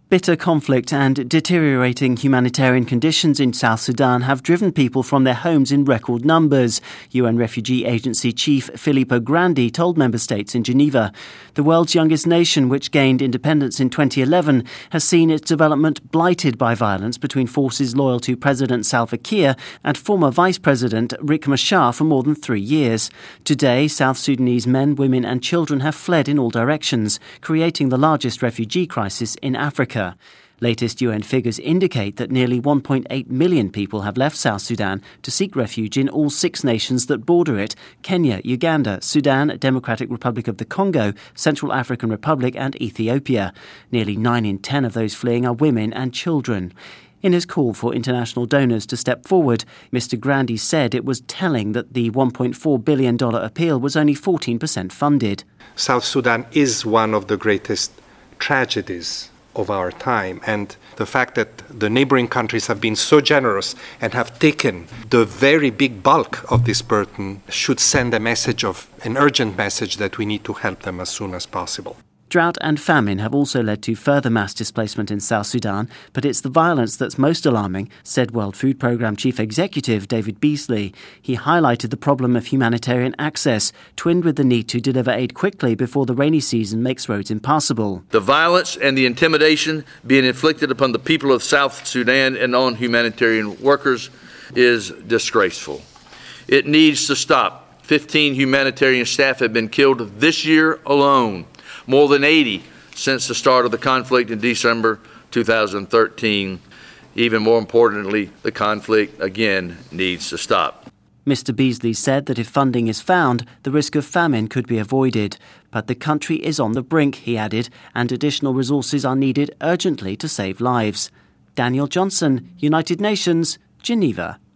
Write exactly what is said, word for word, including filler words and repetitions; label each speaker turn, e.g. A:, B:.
A: Bitter conflict and deteriorating humanitarian conditions in South Sudan have driven people from their homes in record numbers, U N Refugee Agency Chief Filippo Grandi told member states in Geneva. The world's youngest nation, which gained independence in twenty eleven, has seen its development blighted by violence between forces loyal to President Salva Kiir and former Vice President Riek Machar for more than three years. Today, South Sudanese men, women and children have fled in all directions, creating the largest refugee crisis in Africa. Latest U N figures indicate that nearly one point eight million people have left South Sudan to seek refuge in all six nations that border it: Kenya, Uganda, Sudan, Democratic Republic of the Congo, Central African Republic and Ethiopia. Nearly nine in ten of those fleeing are women and children. In his call for international donors to step forward, Mister Grandi said it was telling that the one point four billion dollars appeal was only fourteen percent funded.
B: South Sudan is one of the greatest tragedies of our time, and the fact that the neighboring countries have been so generous and have taken the very big bulk of this burden should send a message of an urgent message that we need to help them as soon as possible.
A: Drought and famine have also led to further mass displacement in South Sudan, but it's the violence that's most alarming, said World Food Programme Chief Executive David Beasley. He highlighted the problem of humanitarian access, twinned with the need to deliver aid quickly before the rainy season makes roads impassable.
C: The violence and the intimidation being inflicted upon the people of South Sudan and on humanitarian workers is disgraceful. It needs to stop. fifteen humanitarian staff have been killed this year alone. More than eighty since the start of the conflict in December two thousand thirteen. Even more importantly, the conflict again needs to stop.
A: Mister Beasley said that if funding is found, the risk of famine could be avoided. But the country is on the brink, he added, and additional resources are needed urgently to save lives. Daniel Johnson, United Nations, Geneva.